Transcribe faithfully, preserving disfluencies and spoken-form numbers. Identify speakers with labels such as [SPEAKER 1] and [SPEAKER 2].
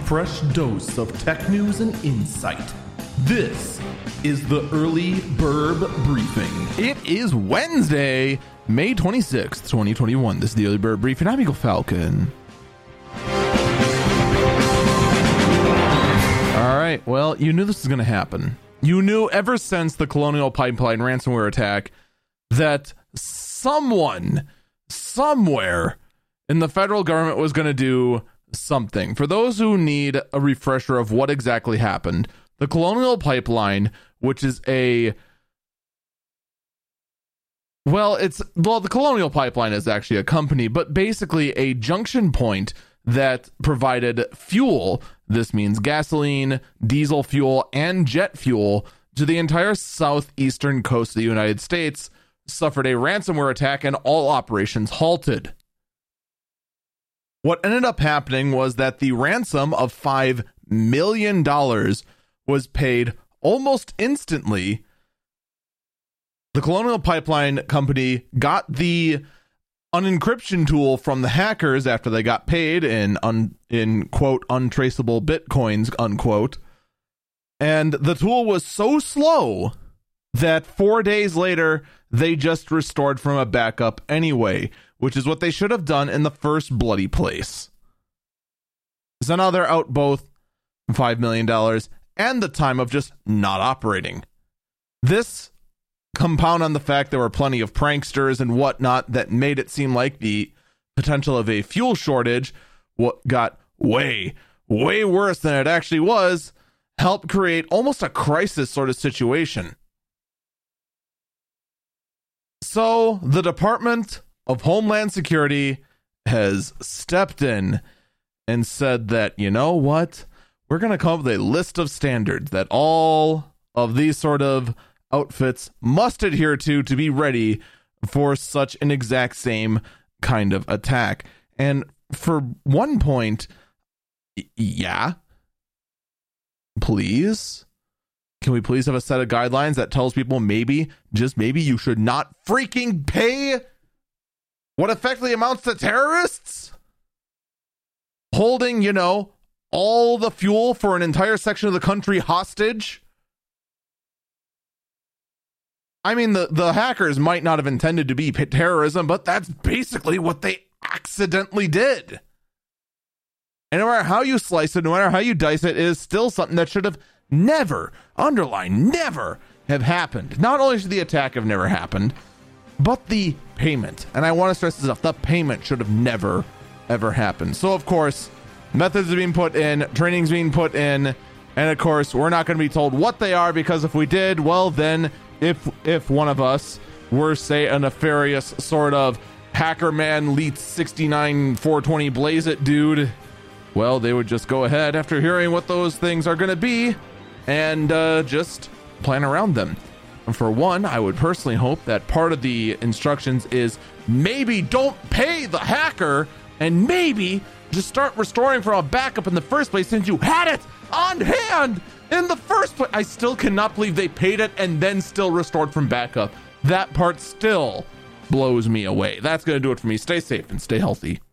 [SPEAKER 1] fresh dose of tech news and insight. This is the Early Burb Briefing. It is Wednesday, May twenty-sixth, twenty twenty-one. This is the Early Burb Briefing. I'm Eagle Falcon. All right, well, you knew this was going to happen. You knew ever since the Colonial Pipeline ransomware attack that someone, somewhere in the federal government was going to do something. For those who need a refresher of what exactly happened, the Colonial Pipeline, which is a well, it's well, the Colonial Pipeline is actually a company, but basically a junction point that provided fuel. This means gasoline, diesel fuel, and jet fuel to the entire southeastern coast of the United States, suffered a ransomware attack and all operations halted. What ended up happening was that the ransom of five million dollars was paid almost instantly. The Colonial Pipeline Company got the unencryption tool from the hackers after they got paid in, un, in quote, untraceable bitcoins, unquote. And the tool was so slow that four days later, they just restored from a backup anyway, which is what they should have done in the first bloody place. So now they're out both five million dollars and the time of just not operating. This compound on the fact there were plenty of pranksters and whatnot that made it seem like the potential of a fuel shortage, what got way, way worse than it actually was, helped create almost a crisis sort of situation. So the Department of Homeland Security has stepped in and said that, you know what, we're going to come up with a list of standards that all of these sort of outfits must adhere to to be ready for such an exact same kind of attack. And for one point, yeah, please, can we please have a set of guidelines that tells people maybe, just maybe, you should not freaking pay what effectively amounts to terrorists holding, you know, all the fuel for an entire section of the country hostage? I mean, the, the hackers might not have intended to be terrorism, but that's basically what they accidentally did. And no matter how you slice it, no matter how you dice it, it is still something that should have never, underline, never have happened. Not only should the attack have never happened, but the payment. And I want to stress this up. The payment should have never, ever happened. So, of course, methods are being put in, training's being put in, and, of course, we're not going to be told what they are, because if we did, well, then if if one of us were, say, a nefarious sort of hacker man, Leet sixty-nine four twenty blaze it dude, well, they would just go ahead after hearing what those things are going to be and uh, just plan around them. And for one, I would personally hope that part of the instructions is maybe don't pay the hacker and maybe just start restoring from a backup in the first place since you had it on hand in the first place. I still cannot believe they paid it and then still restored from backup. That part still blows me away. That's going to do it for me. Stay safe and stay healthy.